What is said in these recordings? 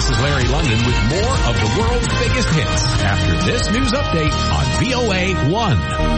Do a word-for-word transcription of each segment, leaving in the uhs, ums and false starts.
This is Larry London with more of the world's biggest hits after this news update on V O A one.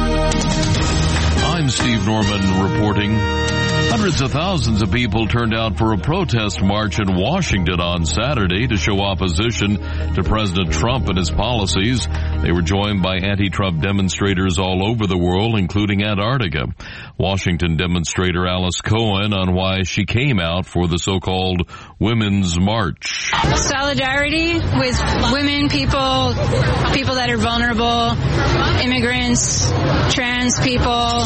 I'm Steve Norman reporting. Hundreds of thousands of people turned out for a protest march in Washington on Saturday to show opposition to President Trump and his policies. They were joined by anti-Trump demonstrators all over the world, including Antarctica. Washington demonstrator Alice Cohen on why she came out for the so-called Women's March. Solidarity with women, people, people that are vulnerable, immigrants, trans people,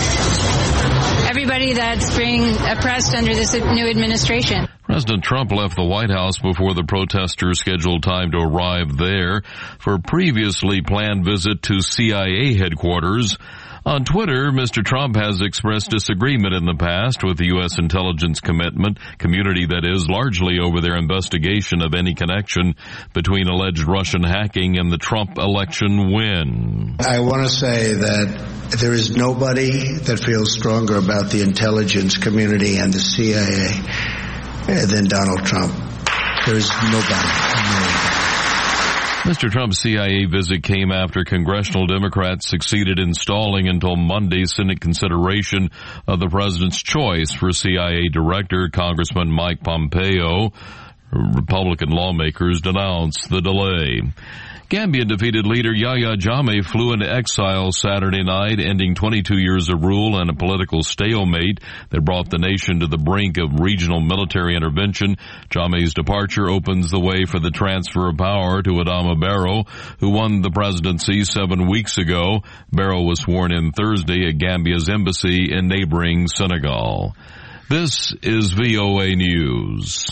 everybody that's being oppressed under this new administration. President Trump left the White House before the protesters' scheduled time to arrive there for a previously planned visit to C I A headquarters. On Twitter, Mister Trump has expressed disagreement in the past with the U S intelligence commitment, community that is, largely over their investigation of any connection between alleged Russian hacking and the Trump election win. I want to say that there is nobody that feels stronger about the intelligence community and the C I A than Donald Trump. There is nobody. Mister Trump's C I A visit came after congressional Democrats succeeded in stalling until Monday's Senate consideration of the president's choice for C I A director, Congressman Mike Pompeo. Republican lawmakers denounced the delay. Gambian defeated leader Yahya Jammeh flew into exile Saturday night, ending twenty-two years of rule and a political stalemate that brought the nation to the brink of regional military intervention. Jammeh's departure opens the way for the transfer of power to Adama Barrow, who won the presidency seven weeks ago. Barrow was sworn in Thursday at Gambia's embassy in neighboring Senegal. This is V O A News.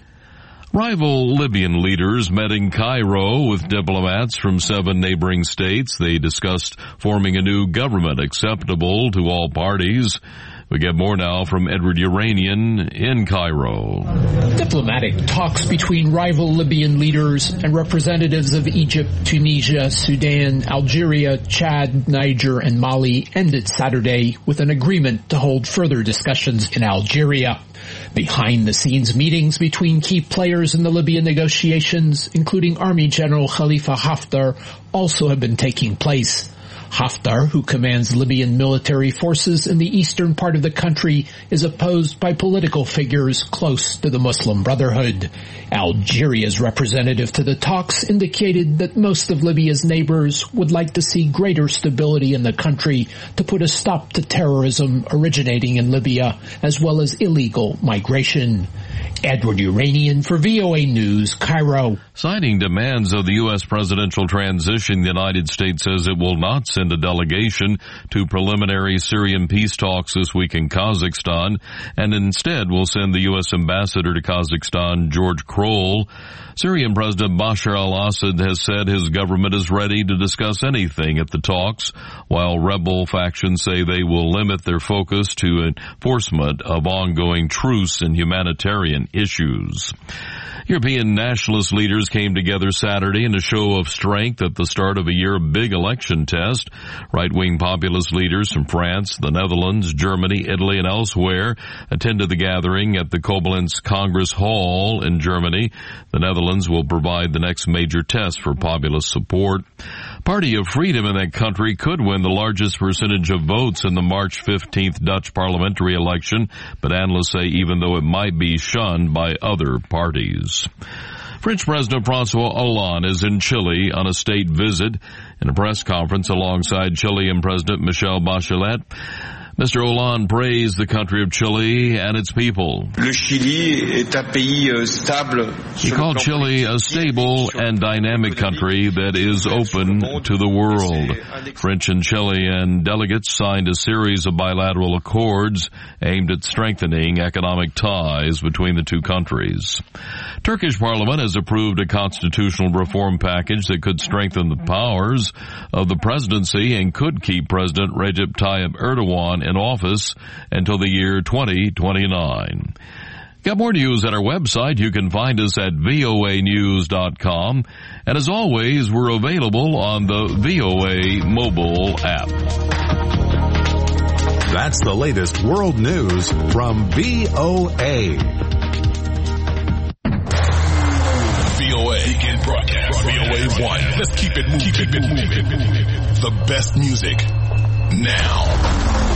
Rival Libyan leaders met in Cairo with diplomats from seven neighboring states. They discussed forming a new government acceptable to all parties. We get more now from Edward Uranian in Cairo. Diplomatic talks between rival Libyan leaders and representatives of Egypt, Tunisia, Sudan, Algeria, Chad, Niger, and Mali ended Saturday with an agreement to hold further discussions in Algeria. Behind-the-scenes meetings between key players in the Libyan negotiations, including Army General Khalifa Haftar, also have been taking place. Haftar, who commands Libyan military forces in the eastern part of the country, is opposed by political figures close to the Muslim Brotherhood. Algeria's representative to the talks indicated that most of Libya's neighbors would like to see greater stability in the country to put a stop to terrorism originating in Libya, as well as illegal migration. Edward Uranian for V O A News, Cairo. Citing demands of the U S presidential transition, the United States says it will not send a delegation to preliminary Syrian peace talks this week in Kazakhstan, and instead will send the U S ambassador to Kazakhstan, George Kroll. Syrian President Bashar al-Assad has said his government is ready to discuss anything at the talks, while rebel factions say they will limit their focus to enforcement of ongoing truce and humanitarian issues. European nationalist leaders came together Saturday in a show of strength at the start of a year of big election test. Right-wing populist leaders from France, the Netherlands, Germany, Italy, and elsewhere attended the gathering at the Koblenz Congress Hall in Germany. The Netherlands will provide the next major test for populist support. Party of Freedom in that country could win the largest percentage of votes in the March fifteenth Dutch parliamentary election, but analysts say even though it might be shunned by other parties. French President François Hollande is in Chile on a state visit. In a press conference alongside Chilean President Michelle Bachelet, Mister Hollande praised the country of Chile and its people. He called Chile a stable and dynamic country that is open to the world. French and Chilean delegates signed a series of bilateral accords aimed at strengthening economic ties between the two countries. Turkish parliament has approved a constitutional reform package that could strengthen the powers of the presidency and could keep President Recep Tayyip Erdogan in office until the year twenty twenty-nine. Got more news at our website. You can find us at V O A news dot com. And as always, we're available on the V O A mobile app. That's the latest world news from V O A. Weekend broadcast. V O A one. Let's keep it moving. Keep it moving. The best music now.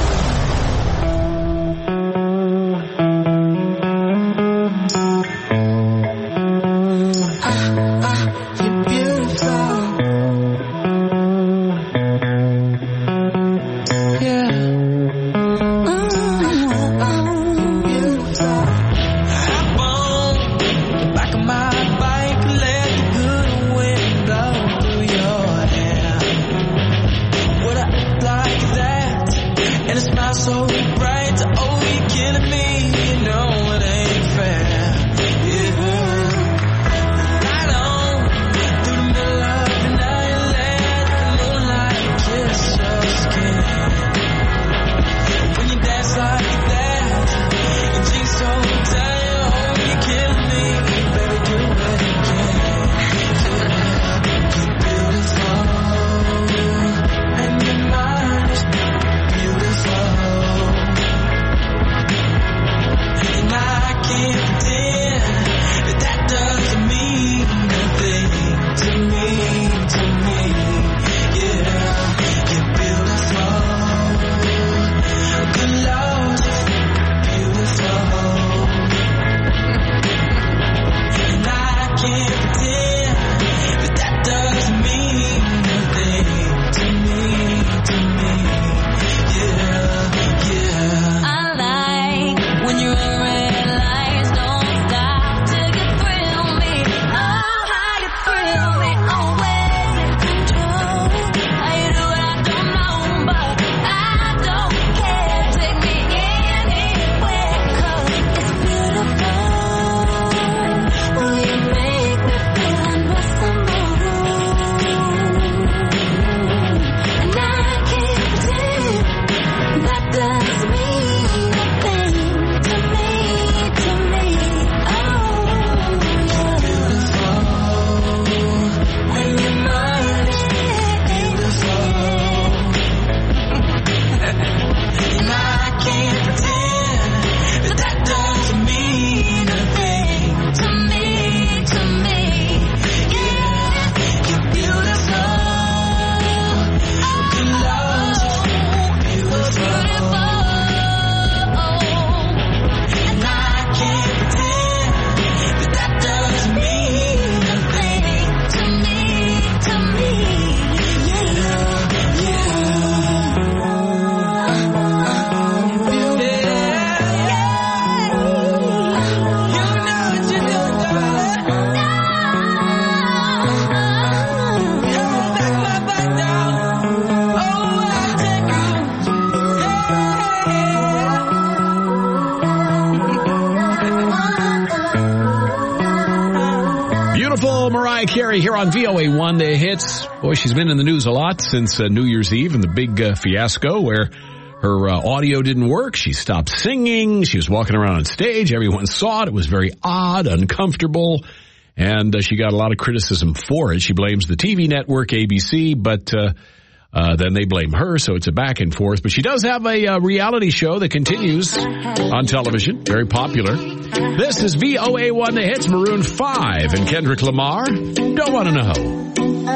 Here on V O A one, the hits. Boy, she's been in the news a lot since uh, New Year's Eve and the big uh, fiasco where her uh, audio didn't work. She stopped singing. She was walking around on stage. Everyone saw it. It was very odd, uncomfortable, and uh, she got a lot of criticism for it. She blames the T V network, A B C, but uh, uh, then they blame her, so it's a back and forth. But she does have a uh, reality show that continues on television, very popular. This is V O A one, the hits, Maroon five and Kendrick Lamar. Don't want to know.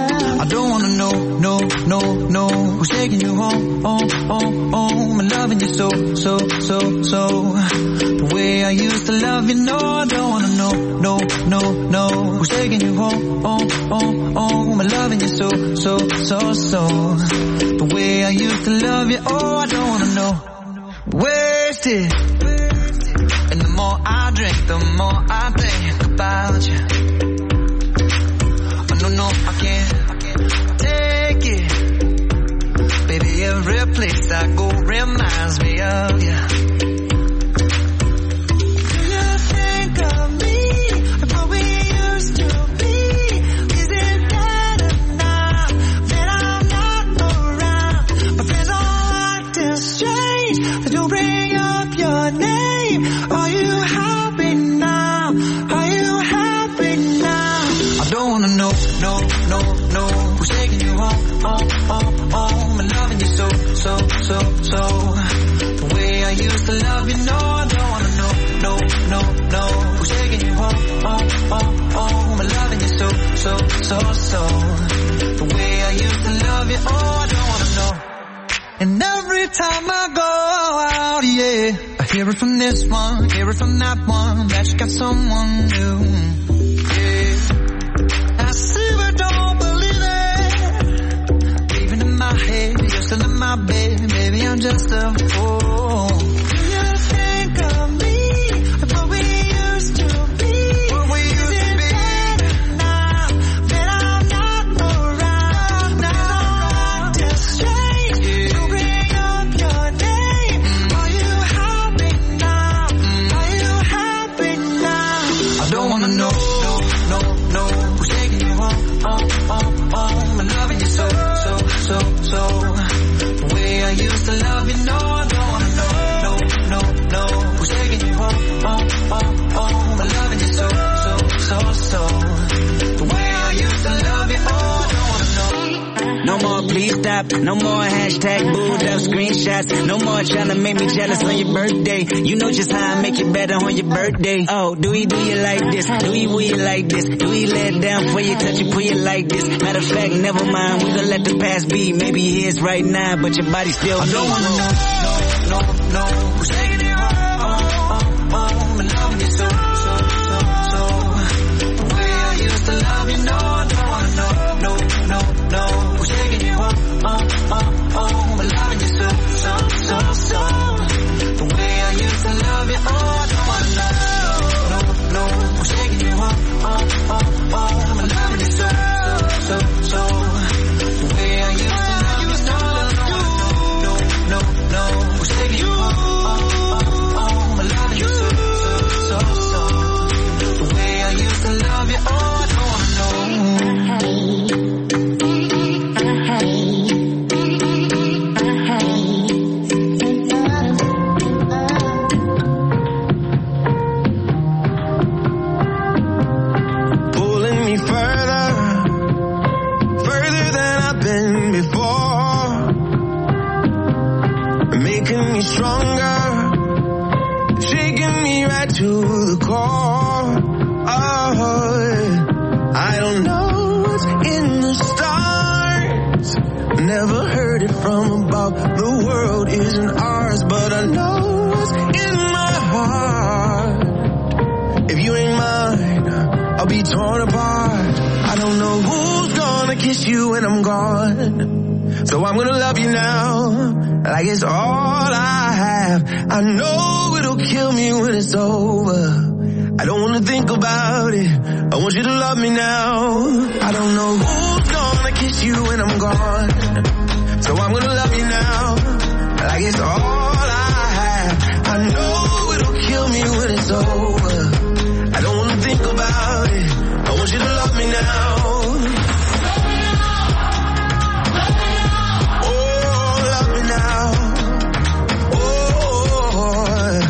I don't want to know, no, no, no. Who's taking you home, home, home, home? And loving you so, so, so, so. The way I used to love you, no, I don't want to know, no, no, no. Who's taking you home, home, home, home? And loving you so, so, so, so. The way I used to love you, oh, I don't want to know. Wasted. And the more I drink, the more I think about you. Oh, no, no, I can't, I can't take it. Baby, every place I go reminds me of you. Do you think of me, of what we used to be? Is it better now that I'm not around? My friends all acting strange, they don't bring up your name. Are you happy now? so, so. The way I used to love you, oh, I don't wanna know. And every time I go out, yeah, I hear it from this one, hear it from that one, that you got someone new. Yeah, I see but don't believe it. Even in my head, you're still in my bed, maybe I'm just a fool. Do you think of me, of what we used to be? What we used to be. Now that I'm not around, now I'm just strange to bring up your name. Are you happy now? Are you happy now? I don't wanna know, no, no, no, who's taking you home, home, home, home, and loving you so, so, so, so. The way I used to love you, no, I don't wanna know, no, no, no, who's taking you home, home, home, home, and loving you so, so, so, so. The way I used to love you, oh, I don't wanna know. No more please stop, no more hashtag booed up screenshots, no more trying to make me jealous on your birthday. You know just how I make it better on your birthday. Oh, do we do you like this? Do we will you like this? Do we let down for you, touch you, pull you like this? Matter of fact, never mind, we gonna let the past be. Maybe here's right now, but your body still I don't wanna know, no, no, no, who's taking you home, home, home, home, and loving you so, so, so, so. The way I used to love you, no, I don't wanna know, no, no, no, who's taking you home, home, home, home, and loving you so, so, so, so. The way I used to love you, oh, I don't wanna know, no, no, who's taking you home, home, home, home, and loving you so, so, so, so. The way I used to love you, no, no, no, no, who's taking you home, home, home, and loving you so, so, so. The way I used to love you, oh, I don't wanna know. Pulling me further, further than I've been before, making me stronger, shaking me right to the core. Oh, I don't know what's in the stars, never heard it from above. The world isn't ours, but I know what's in my heart. If you ain't mine, I'll be torn apart. I don't know who's gonna kiss you when I'm gone, so I'm gonna love you now, like it's all I have. I know it'll kill me when it's over. I don't wanna think about it, I want you to love me now. I don't know who's gonna kiss you when I'm gone, so I'm gonna love you now, like it's all I have. I know it'll kill me when it's over. I don't wanna think about it, I want you to love me now. Oh, love me now. Oh,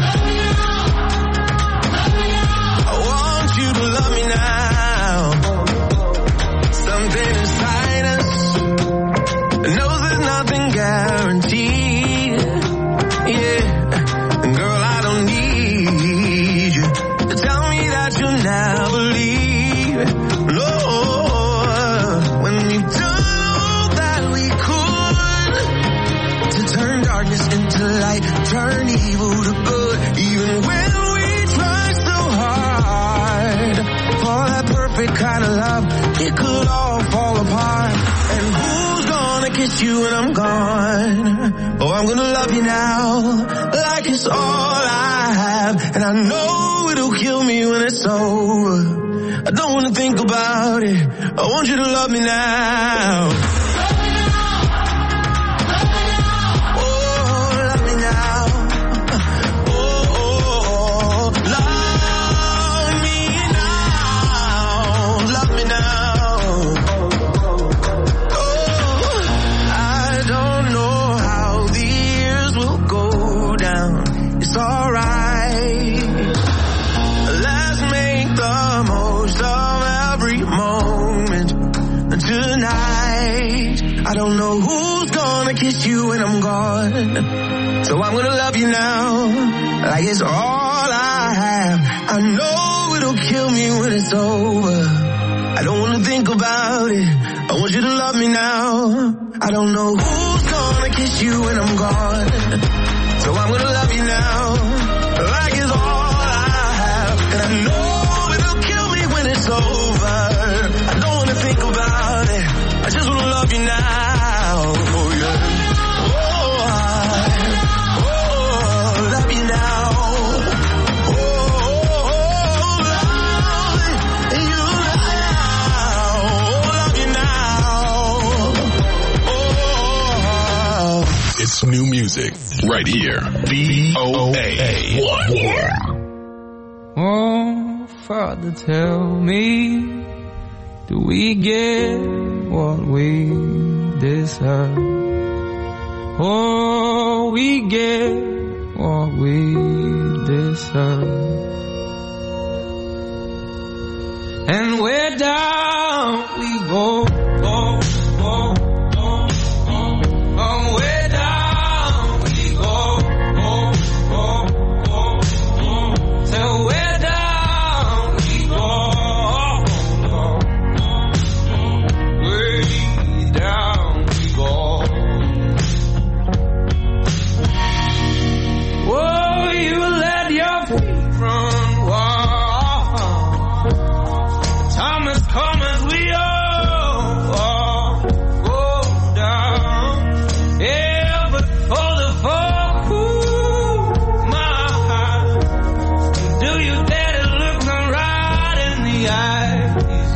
I want you to love me now. Something inside us knows there's nothing guaranteed. Yeah, girl, I don't need you to tell me that you'll never leave. No, when we've done all that we could to turn darkness into light, turn evil to good, even when we try so hard for that perfect kind of love, it could all fall apart. And who's gonna kiss you when I'm gone? Oh, I'm gonna love you now, like it's all I have. And I know it'll kill me when it's over. I don't wanna think about it, I want you to love me now. Oh, love me now. Oh, love me now. Love me now. Oh, I don't know how the years will go down. It's alright. Let's make the most of every moment tonight. I don't know who's gonna kiss you when I'm gone, so I'm gonna love you now, like it's all I have. I know it'll kill me when it's over. I I don't wanna think about it. I want you to love me now. I don't know who's gonna kiss you when I'm gone, so I'm gonna love you now, like it's all I have. And I know it'll kill me when it's over. I don't wanna think about it. I just wanna love you now. Oh yeah. Oh, I, oh, love you now. Oh, oh, oh, love you now. Love you now. Oh. It's new music right here. V O A one. Oh, Father, tell me, do we get what we deserve? Oh, we get what we deserve. And where down we go, go, go, go, go. Oh, where down we go, go, go, go, go. So where down we go, go, go. Way down we go. Oh, you let your feet run wild. Time has come as we all, all go down. Yeah, but for the folk who my, do you dare to look them right in the eyes?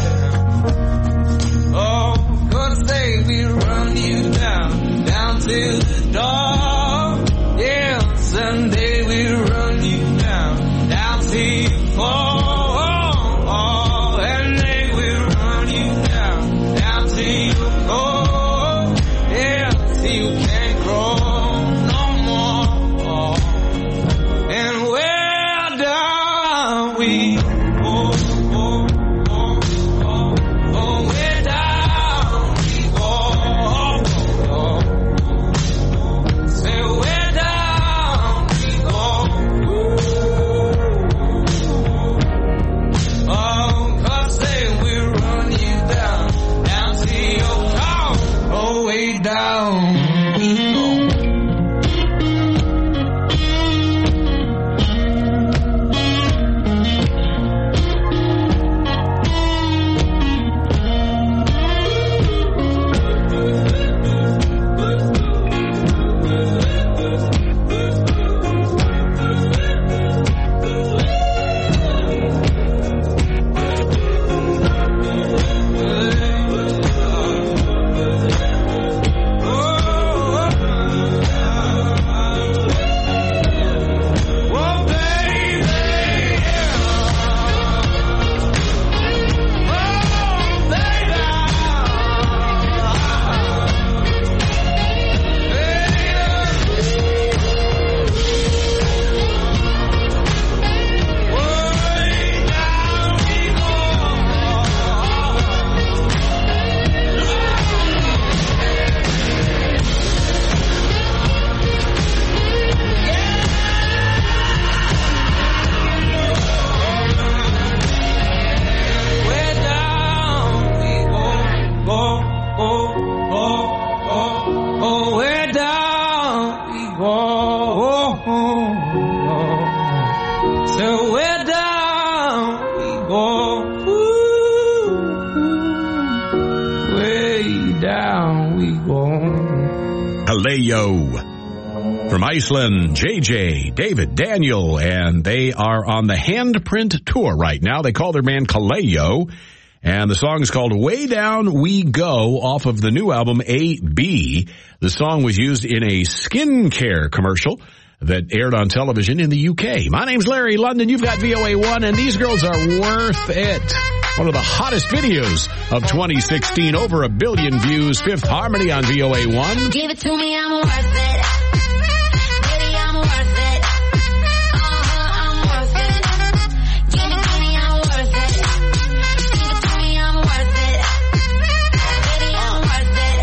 Yeah. Oh, 'cause they will run you down, down to the door. Yeah, someday we'll run you down, down to you fall. From Iceland, J J, David, Daniel, and they are on the Handprint tour right now. They call their band Kaleo, and the song is called Way Down We Go off of the new album A B. The song was used in a skincare commercial that aired on television in the U K. My name's Larry London. You've got V O A one, and these girls are worth it. One of the hottest videos of twenty sixteen. Over a billion views. Fifth Harmony on V O A one. Give it to me, I'm worth it. Baby, I'm worth it. Uh-huh, I'm worth it. Give it to me, I'm worth it. Give it to me, I'm worth it. Baby, I'm worth it.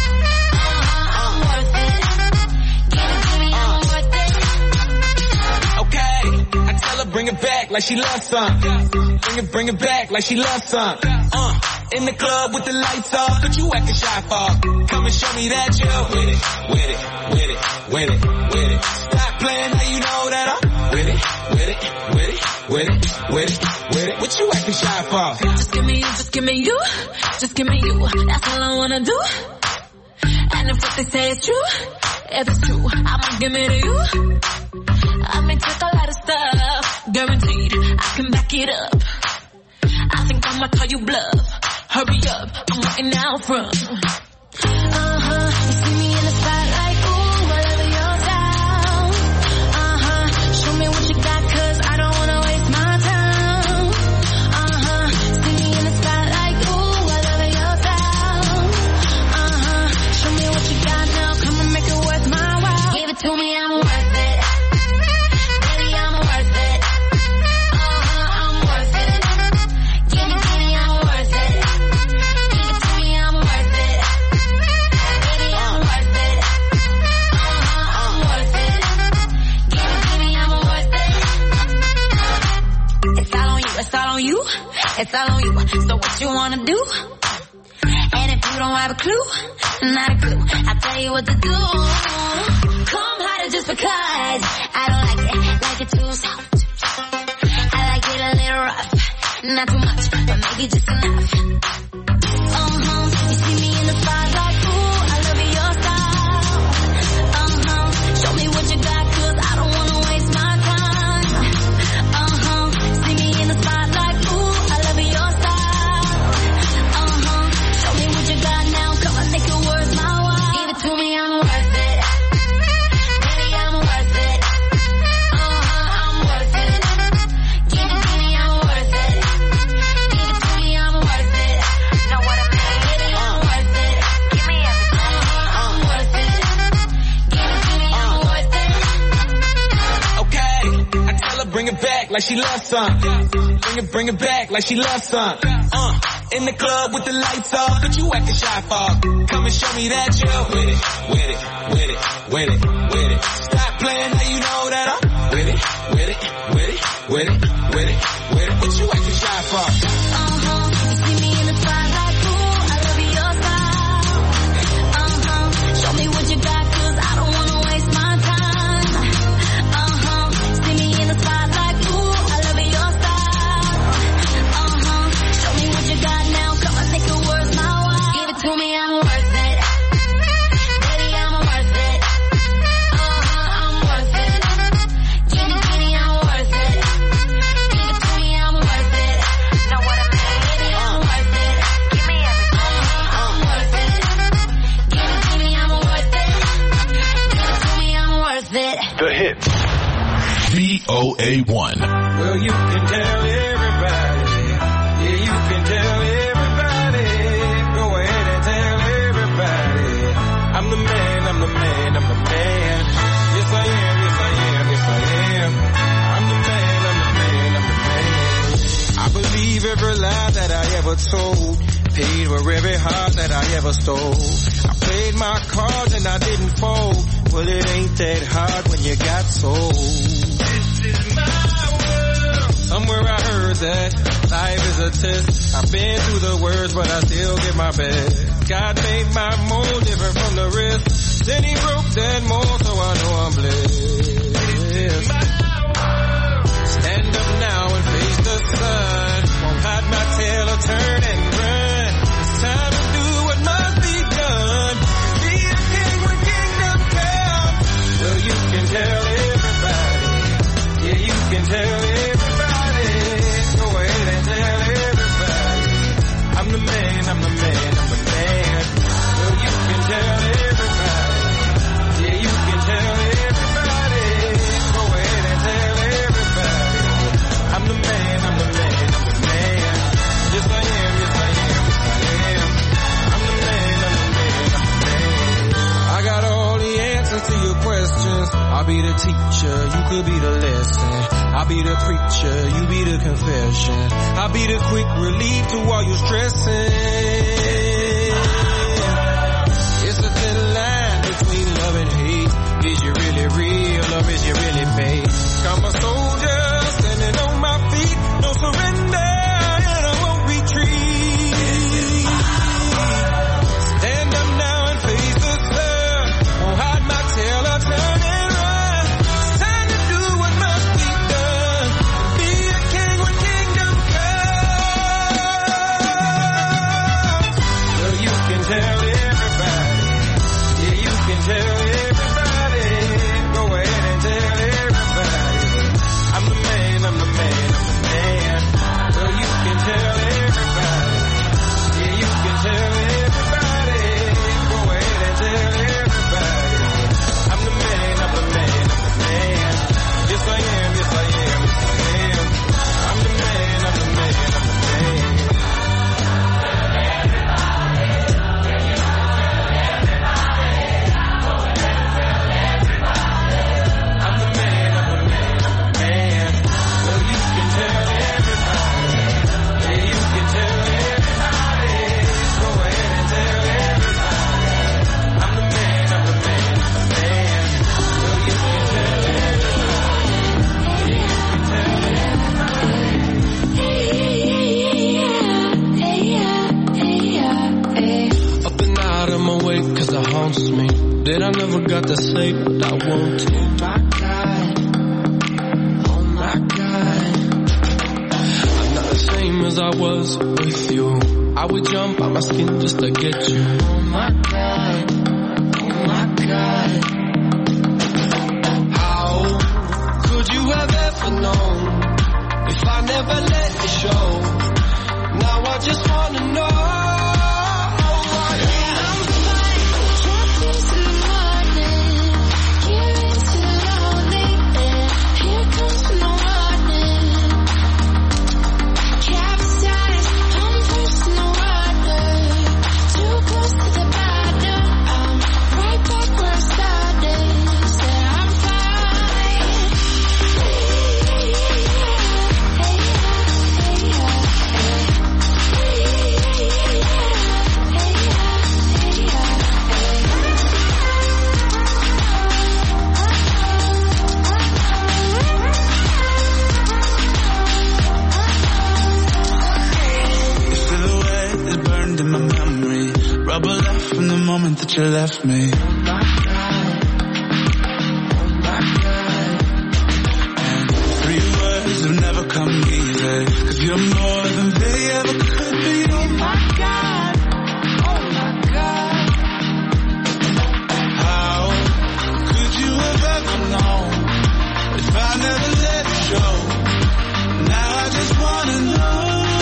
Uh-huh, I'm worth it. Give it to me, I'm worth it. Okay, I tell her bring it back like she loves some. bring it, bring it back like she loves some. Uh, in the club with the lights off, but you acting shy for. Come and show me that you're with it, with it, with it, with it, with it. Stop playing now you know that I'm with it, with it, with it, with it, with it, with it. What you acting shy for? Just give me you, just give me you, just give me you. That's all I wanna do. And if what they say is true, if it's true, I'ma give it to you. I may take a lot of stuff, guaranteed I can back it up. I think I'ma call you bluff. Hurry up, I'm waiting out front. Uh-huh, you see me in the spotlight, ooh, I love your style. Uh-huh, show me what you got, cause I don't wanna waste my time. Uh-huh, see me in the spotlight, ooh, I love your style. Uh-huh, show me what you got now, come and make it worth my while. Give it to me, I'm worth it. Baby, I'm worth it. Uh-huh, I'm worth it. Give me, give me, I'm worth it. Give it to me, I'm worth it. Baby, I'm worth it. Uh-huh, I'm worth it. Give it to me, I'm worth it. It's all on you, it's all on you, it's all on you. So what you wanna do? And if you don't have a clue, not a clue, I'll tell you what to do. Come harder just because I don't like it, like it too soft. I like it a little rough, not too much, but maybe just enough. Uh-huh, you see me in the spotlight, ooh, I love your style. Uh-huh, show me what you got, cause I don't wanna waste my time. Uh-huh, see me in the spotlight, ooh, I love your style. Uh-huh, show me what you got now, come on, make it worth my while. Give it to me, I'm worth it. Baby, I'm worth it. Uh-huh, I'm worth it. Give it to me, I'm worth it. Give it to me, I'm worth it. Know what I mean? Baby, I'm worth it. Give me everything. Uh-huh, I'm worth it. Give it to me, I'm worth it. Okay, I tell her bring it back like she loves some. Bring it, bring it back like she loves some. Uh, in the club with the lights off, but you acting shy for. Come and show me that you're with it, with it, with it, with it, with it. Stop playing now you know that I'm with it, with it, with it, with it, with it, with it. What you acting shy for? Uh-huh, you see me in the spotlight, ooh, I love your style. Uh-huh, show me what you got, cause I don't wanna waste my time. Uh-huh, see me in the spotlight, ooh, I love your style. Uh-huh, show me what you got now, come on, make it worth my while. Give it to me, I'm worth it. Baby, I'm worth it. Uh-huh, I'm worth it. Give me, give me, I'm worth it. Give it to me, I'm worth it. Know what I mean? Baby, I'm worth it. Give me everything. Uh-huh, I'm worth it. Give it to me, I'm worth it. Give it to me, I'm worth it. The hits. V O A one. Well, you can tell everybody. Yeah, you can tell everybody. Go ahead and tell everybody. I'm the man, I'm the man, I'm the man. Yes, I am, yes, I am, yes, I am. I'm the man, I'm the man, I'm the man. I believe every lie that I ever told. Paid for every heart that I ever stole. I played my cards and I didn't fold. Well, it ain't that hard when you got sold. This is my world. Somewhere I heard that life is a test. I've been through the worst, but I still give my best. God made my mold different from the rest. Then he broke that mold, so I know I'm blessed. This is my world. Stand up now and face the sun. Won't hide my tail or turn and run. It's time to do what must be done. Be a king when kingdom come. Well, you can tell everybody. Yeah, you can tell everybody. Go ahead and tell everybody. I'm the man, I'm the man, I'm the man. Well, you can tell everybody. Yeah, you can tell everybody. Go ahead and tell everybody. I'm the man, I'm the man, I'm the man. Yes, I am, yes, I am, yes, I am. I'm the man, I'm the man, I'm the man. I got all the answers to your questions. I'll be the teacher, you could be the lesson. I'll be the preacher, you be the confession. I'll be the quick relief to all your stressing. It's a thin line between love and hate. Is you really real or is you really fake? I'm a soldier standing on my feet, no surrender. never got to say what I want to. Oh my God, oh my God, I'm not the same as I was with you. I would jump out my skin just to get you. Oh my God, oh my God, how could you have ever known if I never let you show? Now I just wanna know. That you left me. Oh my God, oh my God. And three words have never come easy, 'cause you're more than they ever could be. Oh my God, oh my God. How could you have ever known if I never let it show? Now I just wanna know.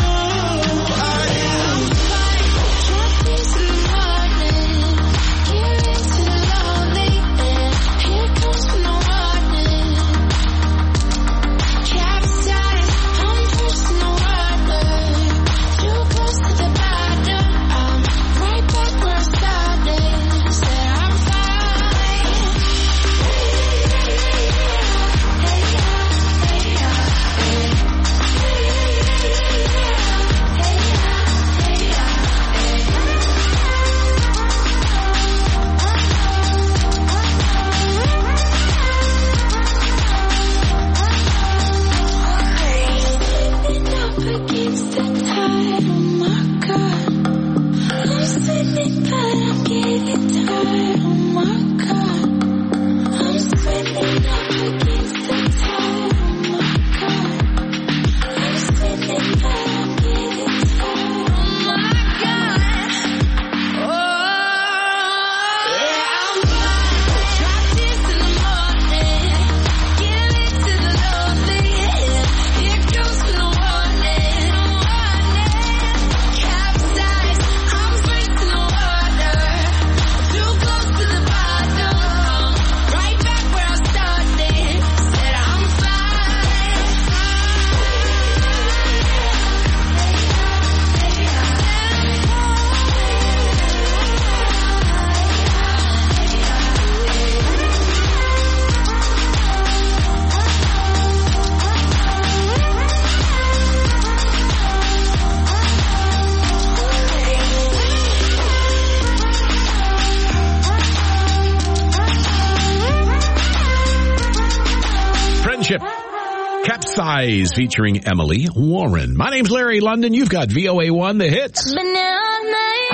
Capsize featuring Emily Warren. My name's Larry London. You've got V O A one, the hits. Been there all night,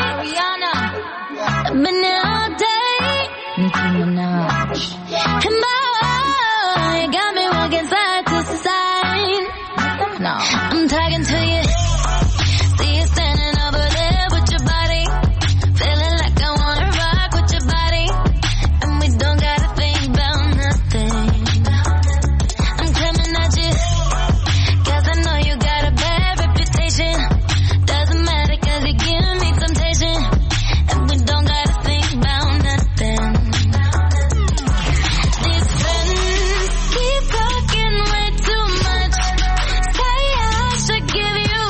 Ariana. Been there all day, Nicki Minaj. And boy, you got me walking side to side. No, I'm talking to you. See you standing over there with your body, feeling like I wanna rock with your body, and we don't gotta think about nothing. I'm coming at you, 'cause I know you got a bad reputation. Doesn't matter 'cause you give me temptation, and we don't gotta think about nothing. These friends keep talking way too much. Say I should give you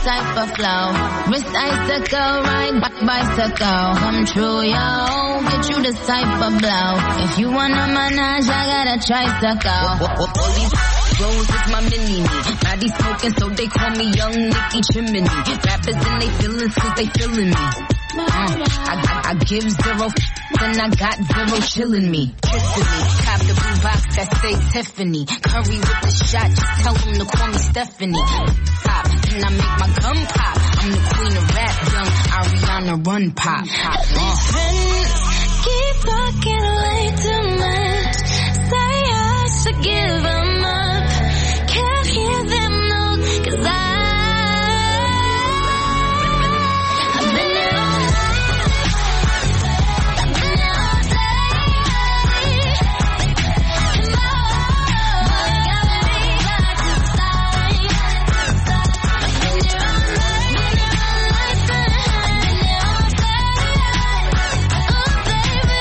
type of flow. Wrist icicle, ride back bicycle. Come true, yo. Get you this type of blow. If you wanna manage, I got a tricycle. All these Rose is my mini-me. Body smoking, so they call me Young Nicky Chimney. Rappers and they feelings, cause they feeling me. Uh, I, I, I give zero f- and I got zero chillin' me. Kissing me. Cop the blue box that say Tiffany. Curry with the shot, just tell them to call me Stephanie. Pop, and I make my gum pop. I'm the queen of rap, young Ariana Run Pop. Uh. Keep talking way too much. Say I should give them up. Can't hear them no, cause I I've been there all night. I've been there all day. And my heart got me back to side. I've been there all night. Been there all night. I've been there all day. Oh baby,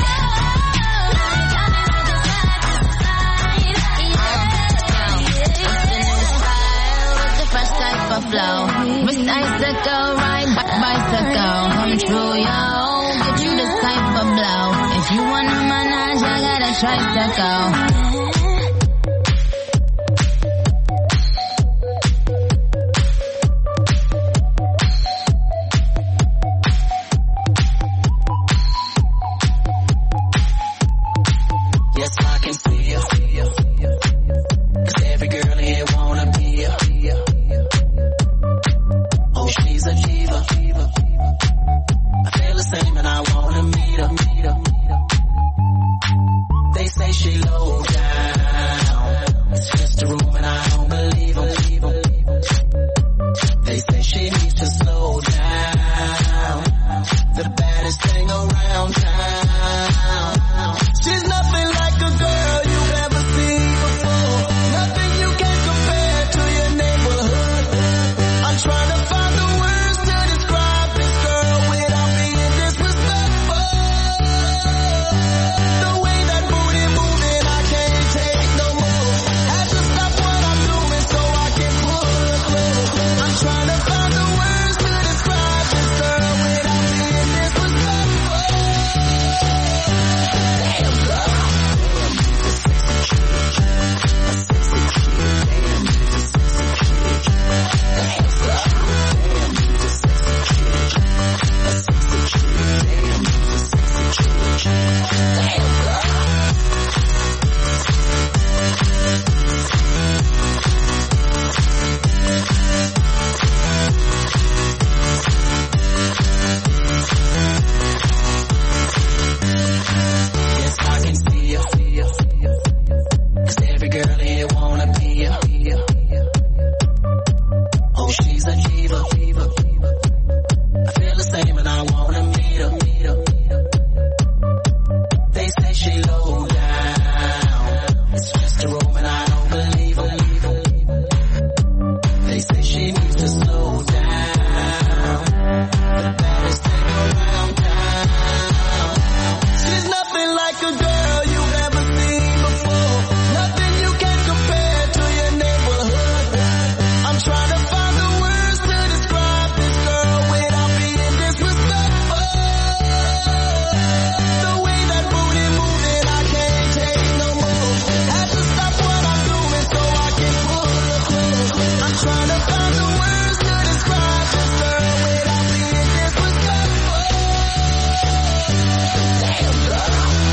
flow. Wrist icicle, ride back bicycle. Come true, yo. Get you this type of blow. If you wanna manage, I got a tricycle. Yes, I can see you. Cause every girl here wanna be you. Oh, she's a diva. I feel the same and I wanna meet her. They say she low down. It's just a room and I don't believe them. They say she needs to slow down. The baddest thing around town. She's nothing like a girl you've ever seen before. Nothing you can compare to your neighborhood. I'm trying to find the words to describe this girl without being disrespectful. The way that booty moving, I can't take no more. Have to stop what I'm doing so I can pull her close. I'm trying to find the words to describe this girl without being disrespectful. Damn, girl. Yes, I can see you. Cause every girl here wanna be you. Oh, she's a diva. I feel the same and I wanna meet her. They say she low down. It's just a room and I don't believe her. They say she needs to slow down. The baddest thing around town. She's nothing like a girl you've ever seen before. Nothing you can compare to your neighborhood. I'm trying to find the words to describe this girl without being disrespectful. The way that booty moving, I can't take no more. Have to stop what I'm doing so I can pull her close. I'm trying to find the words to describe this girl without being disrespectful. Damn, girl.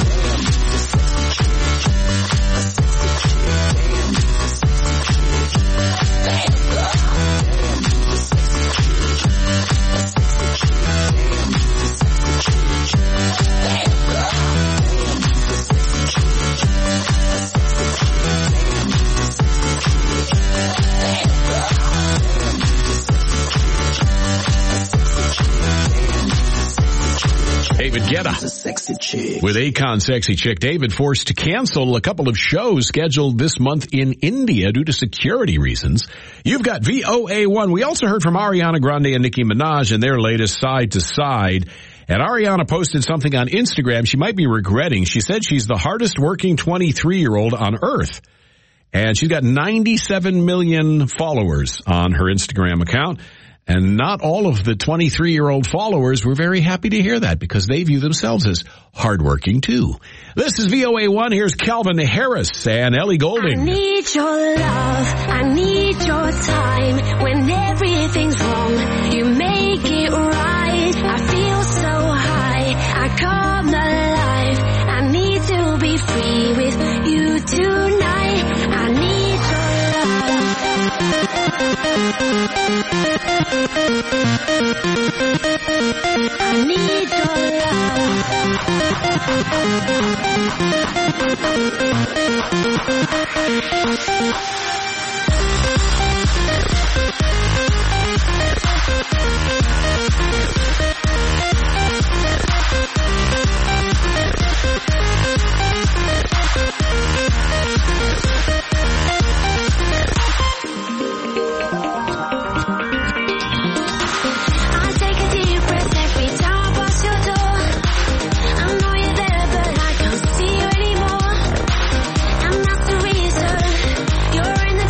David Guetta with Akon Sexy Chick. David forced to cancel a couple of shows scheduled this month in India due to security reasons. You've got V O A one. We also heard from Ariana Grande and Nicki Minaj in their latest Side to Side. And Ariana posted something on Instagram she might be regretting. She said she's the hardest working twenty-three-year-old on earth. And she's got ninety-seven million followers on her Instagram account. And not all of the twenty-three-year-old followers were very happy to hear that because they view themselves as hardworking, too. This is V O A one. Here's Calvin Harris and Ellie Goulding. I need your love. I need your time. When everything's wrong, you make it right. I feel so high. I come alive. I need to be free with you tonight. I need your love. I need your You're in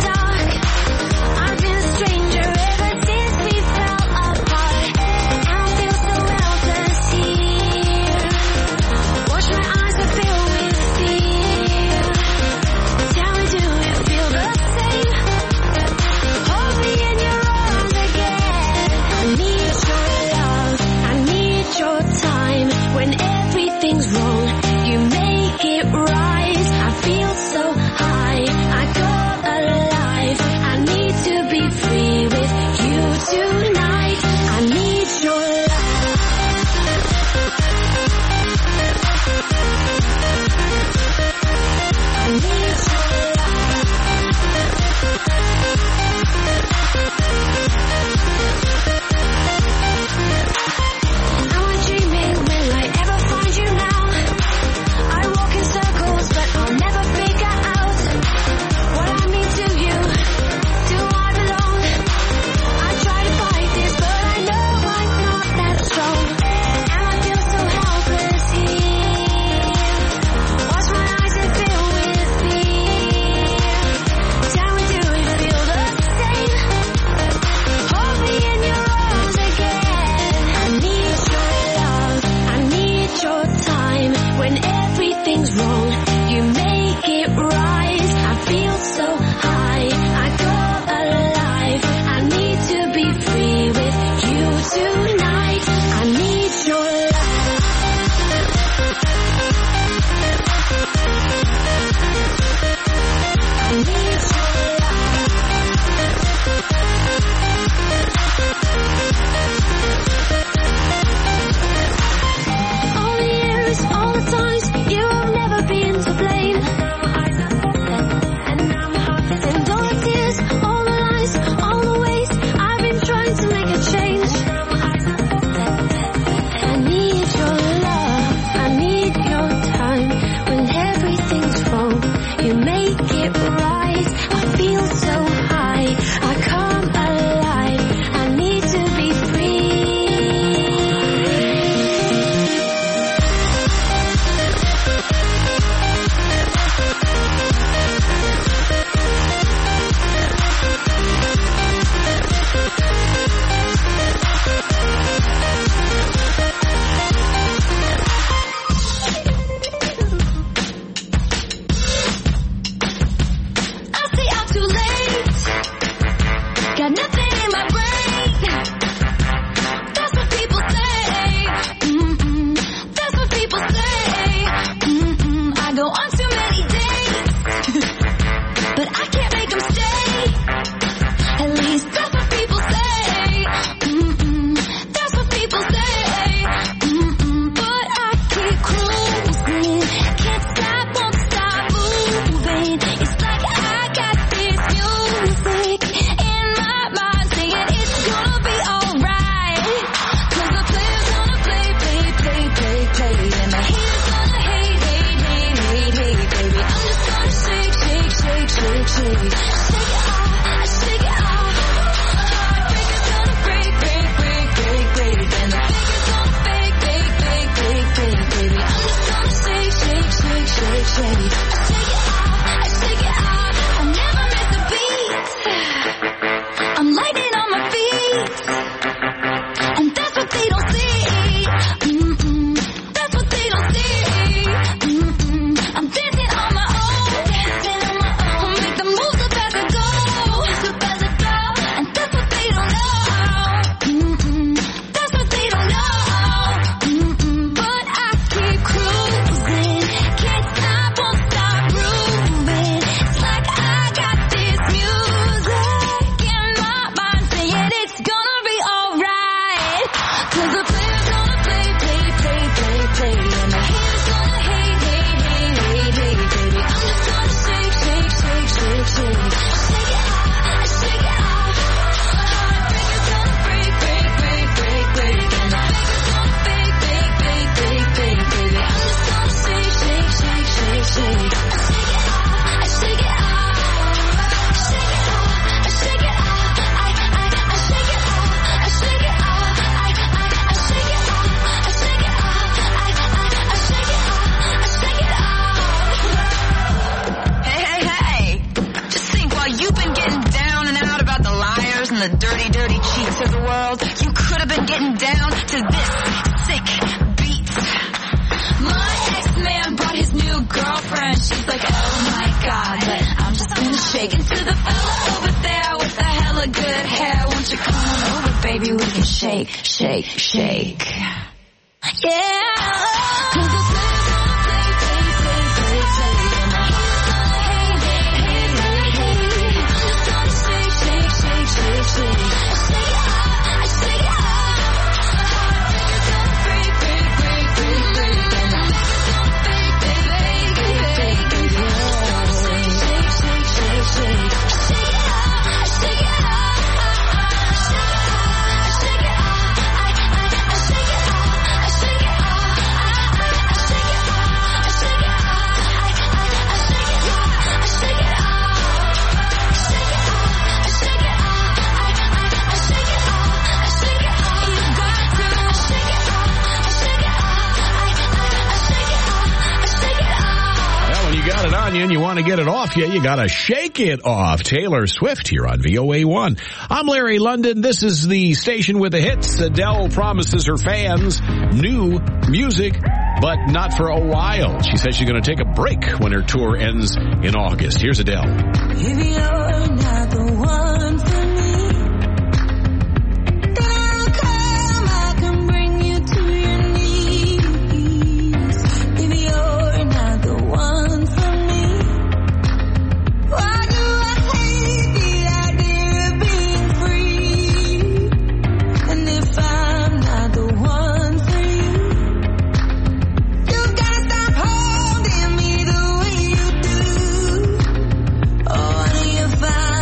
the dirty, dirty cheats of the world. You could have been getting down to this sick beat. My ex-man brought his new girlfriend. She's like, oh my god, but I'm just gonna shake into the fella over there with the hella good hair. Won't you come on over, baby? We can shake, shake, shake. Yeah. And you want to get it off you, you got to shake it off. Taylor Swift here on V O A one. I'm Larry London. This is the station with the hits. Adele promises her fans new music, but not for a while. She says she's going to take a break when her tour ends in August. Here's Adele. If you're not the one for me, then I'll come, I can bring you to your knees. If you're not the one for me, why do I hate the idea of being free? And if I'm not the one for you, you gotta stop holding me the way you do. Oh, honey, if I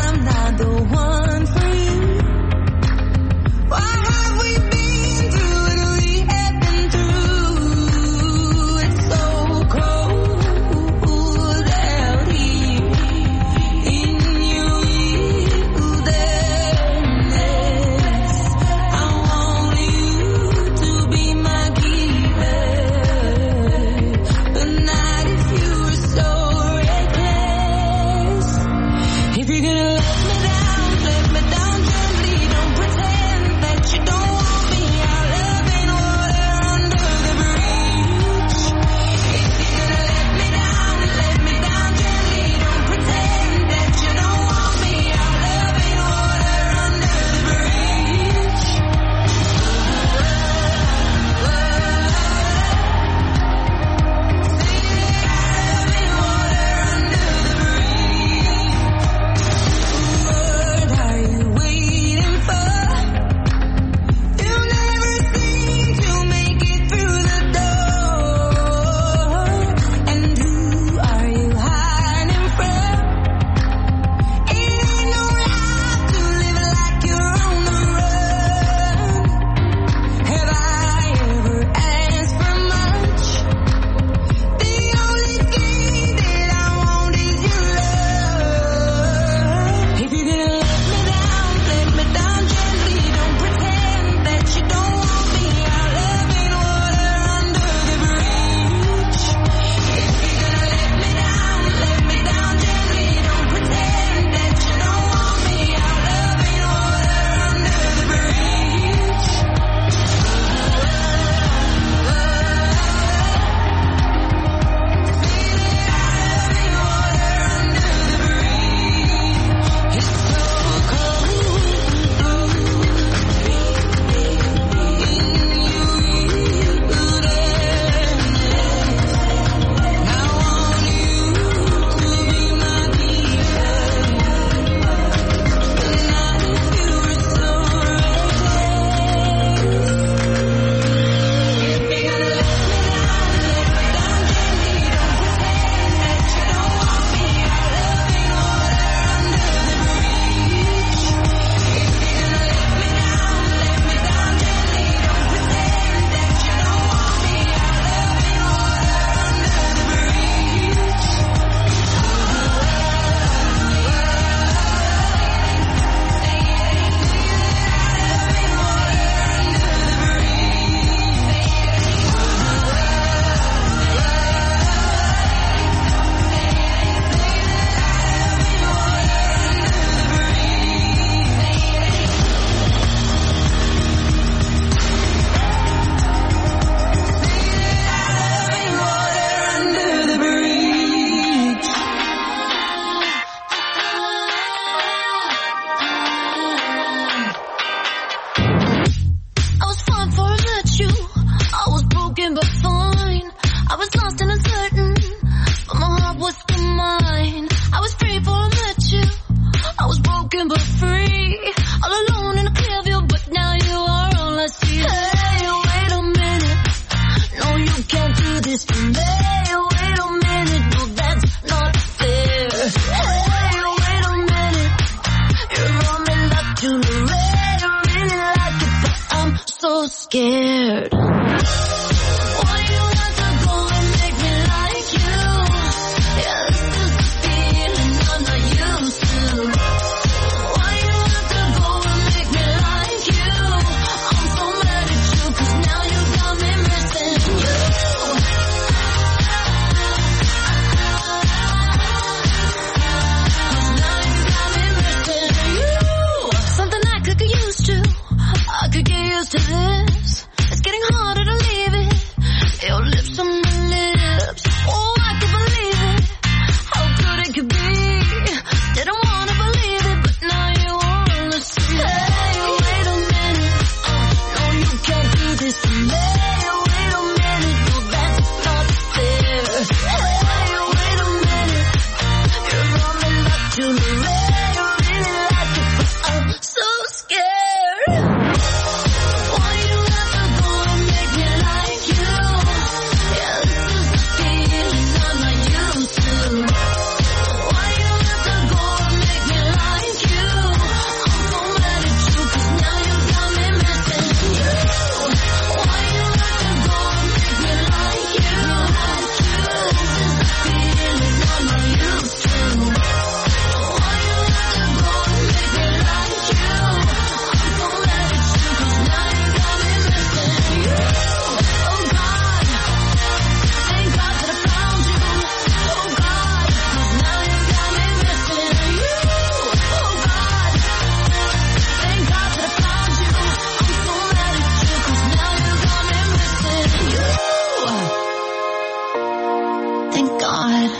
this to me. Wait a minute, no, that's not fair. Hey, wait a minute, you run me like to the red. I really like it, but I'm so scared. Why you have to go and make me like you? Yeah, this is the feeling I'm not used to. Why you have to go and make me like you? I'm so mad at you, 'cause now you got me missing you. Something I could get used to. I could get used to this. It's getting harder to leave it. Your lips on my lips. Oh, I could believe it. How good it could be. Didn't wanna believe it, but now you wanna see. Hey, wait a minute. Uh, no, you can't do this to me. Wait a minute. No, that's not fair. Hey, wait a minute. You're running back to the red. I really like it, but I'm so scared. Why you have to go and make me like you? Yeah, this is the feeling I'm not used to. Why you have to go and make me like you? I'm so mad at you, 'cause now you got me missing you. Why you have to go and make me like you? This is the feeling I'm not used to. Why you have to go and make me like you? I'm so mad at you, 'cause now you got me missing you. Oh God, thank God that I found you. Oh God, 'cause now you got me missing you. Oh God, thank God that I found you. I'm so mad at you, 'cause now you got me missing you. Thank God.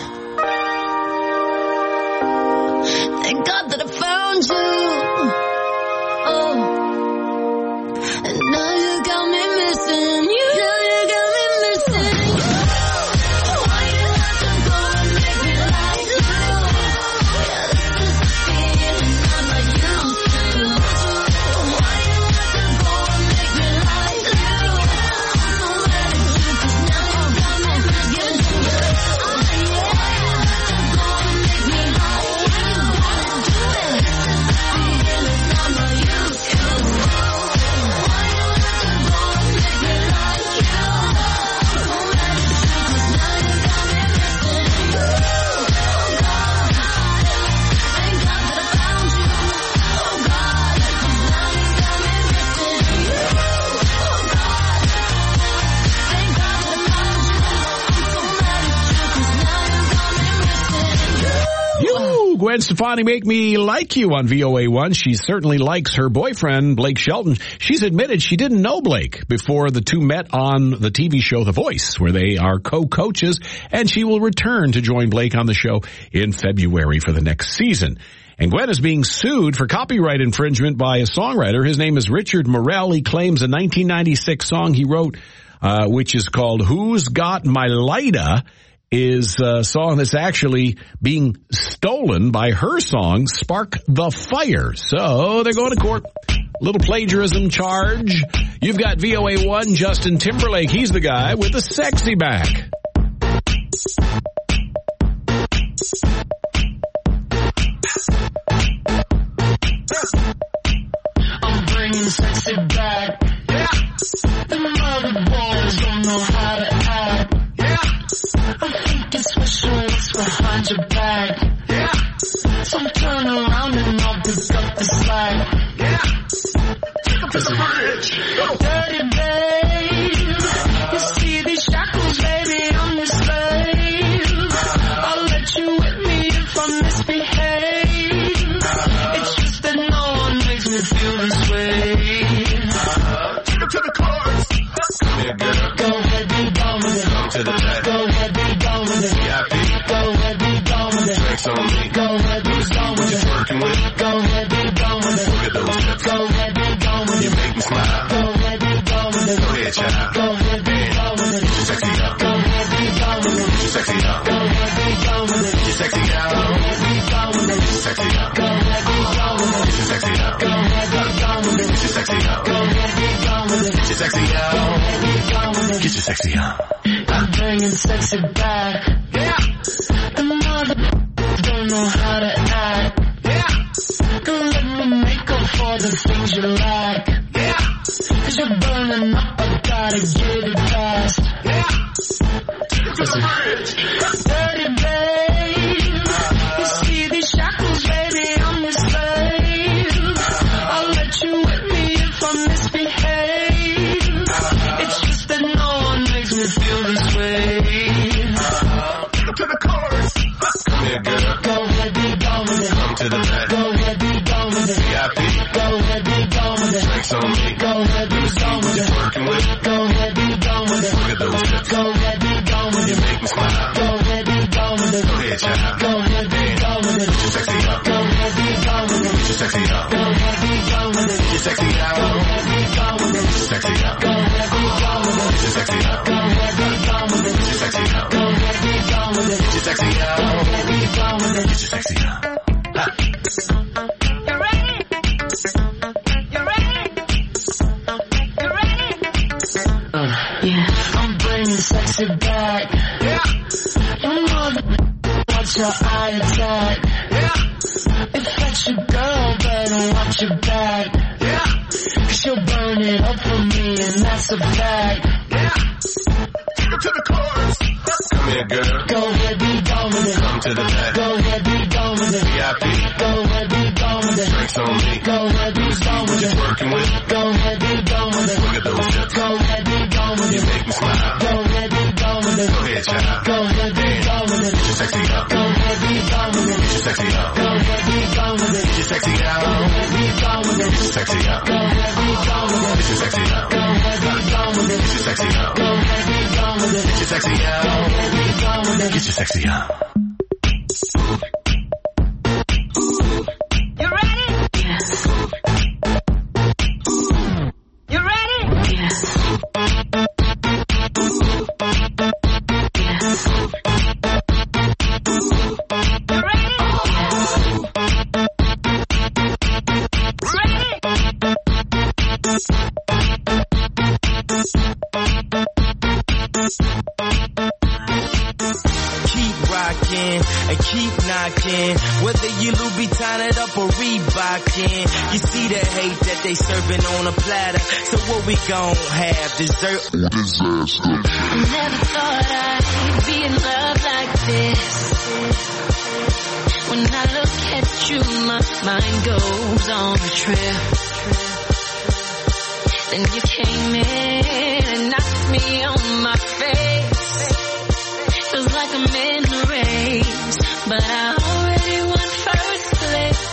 Thank God that I found you. Oh. And now you got me missing you. Now you got me missing you. Why you have to go and make me like you? Yeah, this is the feeling I'm not used to. Why you have to go and make me like you? I'm so mad at you, 'cause now you got me missing you. Oh yeah, why you have to go and make me like you? Wanna do it? This is the feeling I'm not used to. Why you have to go and make me like you? I'm so mad at you, 'cause now you got me missing you. Oh God, thank God that I found you. Oh God, 'cause now you got me missing you. Oh God, thank God that I found you. I'm so mad at you, 'cause now you got me missing you. You, Gwen Stefani, make me like you on V O A one. She certainly likes her boyfriend, Blake Shelton. She's admitted she didn't know Blake before the two met on the T V show The Voice, where they are co-coaches, and she will return to join Blake on the show in February for the next season. And Gwen is being sued for copyright infringement by a songwriter. His name is Richard Morel. He claims a nineteen ninety-six song he wrote, uh, which is called Who's Got My Lighter, is a song that's actually being stolen by her song, Spark the Fire. So they're going to court. Little plagiarism charge. You've got V O A one, Justin Timberlake. He's the guy with the sexy back. I'm bringing sexy back. Yeah. The mother boys don't know how to act. Yeah. I think it's special what's behind your back. Yeah. So turn around and I'll pick up the slack. Yeah. Take up the bridge. Dirty babe. You see these shackles, baby, I'm your slave. I'll let you whip me if I misbehave. It's just that no one makes me feel this way. Take it to the chorus. Go ahead, be gone with it. To the back. Go ahead, be gone with it. Go ahead, be gone with it. Go ahead, be gone with it. Go ahead, be gone with it. Go ahead, be gone with it. You make me smile. Go ahead, be gone with it. Go ahead, child. Go ahead, be gone with it. You sexy up. Go ahead, be gone with it. You sexy up. Go ahead, be gone with it. You sexy out. Go ahead, be gone with it. You sexy up. Go ahead, be gone with it. You sexy up. Go ahead, be gone with it. You sexy up. Go ahead, be gone with it. You sexy out. Go ahead, be gone with it. Get your sexy on. I'm bringing sexy back. Yeah. The mother don't know how to act. Yeah. Gonna let me make up for the things you lack. Yeah. Cause you're burning up, I gotta get it fast. Yeah. Listen. Dirty babe. You see these shackles, baby, I'm your slave. I'll let you whip me if I misbehave. It's just that no one makes me feel this way. Take up to the chorus. Come here, girl. Go ahead, be gone with it. Come to the back. Go ahead, be gone with it. V I P. Go ahead, be gone with it. Drinks on me. Go ahead, be gone with it. Working with it. Go ahead, be gone with it. Look at those hips. Go ahead, be gone with it. You make me smile. Go ahead, be gone with it. Go ahead, child. Go ahead, be gone with it. Get your sexy up. Go ahead, be gone with it. Get your sexy up. Go ahead, be gone with it. Get your sexy out. Go ahead, be gone with it. Get your sexy up. Go ahead, be gone with it. Get your sexy up. Go ahead, be gone with it. Get your sexy up. Go ahead, be gone with it. Get your sexy up. Go ahead, be gone with it. Get your sexy up. You ready? You ready? You ready? Uh, yeah. I'm bringing sexy back. Yeah. You mother, watch your eye attack. Yeah. If that's your girl, better watch your back. Yeah. Cause you'll burn it up for me, and that's a fact. Yeah. Take it to the chorus. Come here, girl. Go ahead, be gone with it. Come to the back. Go ahead, be gone with it. V I P. Go ahead, be gone with it. Drinks on me. Go ahead, be gone with it. Working with it. Go ahead, be gone with it. Look at those hips. Go ahead, be gone with it. You make me smile. Go ahead, be gone with it. Go ahead, child. Go ahead, be gone with it. Get your sexy up. Go ahead, be gone with it. Get your sexy up. Go ahead, be gone with it. Get your sexy out. Go ahead, be gone with it. Get your sexy up. Go ahead, be gone with it. Get your sexy up. Go ahead, be gone with it. Get your sexy up. Go ahead, be gone with it. Get your sexy out. Go ahead, be gone with it. Get your sexy up. You ready? Yes. You ready? Yes. Yes. You ready? Keep rocking and keep knocking. Whether you Louboutin it up or Reebokin, you see the hate that they serving on a platter. So what we gon' have? Dessert or disaster? I never thought I'd be in love like this. When I look at you, my mind goes on a trip. Then you came in and knocked me on my face. Feels like I'm in the race, but I already won first place.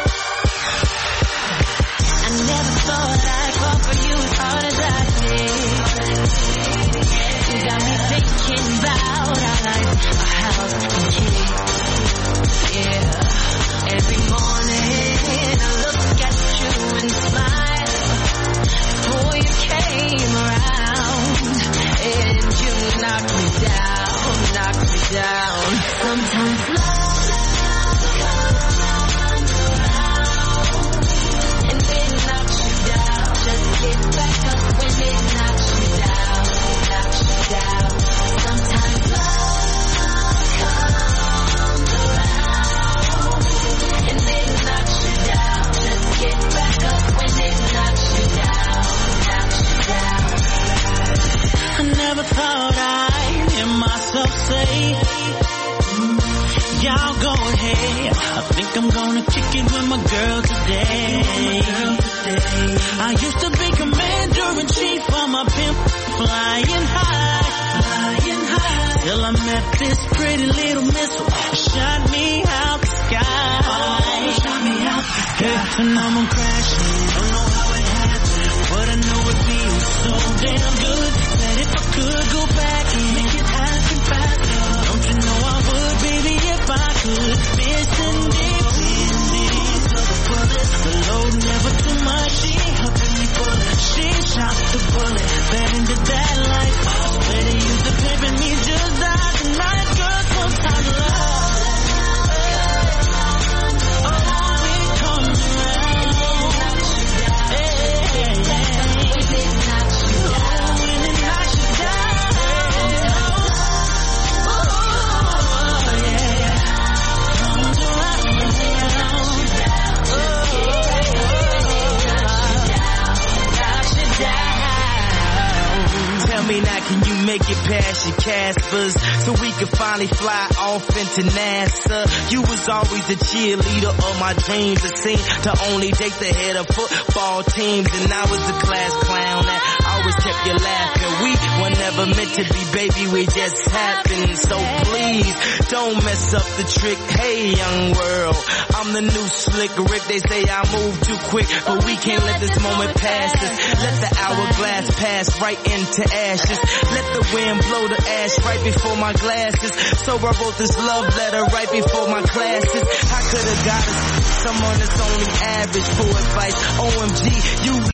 I never thought I'd fall for you as hard as I did. You got me thinking about our life, our house and kids. Yeah, every morning I look at you and smile. Before you came around, and you knocked me down, knocked me down. Sometimes love comes around, and it knocks you down. Just get back up when it knocks you down, knocks you down. Sometimes love comes around, and it knocks you down. Just get back up when it knocks you down, knocks you down. I never thought I'd hear myself say, y'all go ahead. I think I'm gonna kick it with my girl today. I used to be commander-in-chief on my pimp, flying high, flying high. Till I met this pretty little missile, shot me out the sky. Shot me out the sky. And now I'm crashing. Don't know how it happened, but I know it feels so damn good. That if I could go back and make it happen faster, don't you know I would, baby, if I could. Missing deep in these other bullets, me now, can you make it past your Caspers so we can finally fly off into NASA? You was always the cheerleader of my dreams. It seemed to only date the head of football teams, and I was the class clown that always kept you laughing. We were never meant to be, baby, we just happened. So please, don't mess up the trick. Hey, young world, I'm the new slick Rick. They say I move too quick, but we can't let this moment pass us. Let the hourglass pass right into ashes. Let the wind blow the ash right before my glasses. So I wrote this love letter right before my classes. I could have got us someone that's only average for advice. O M G, you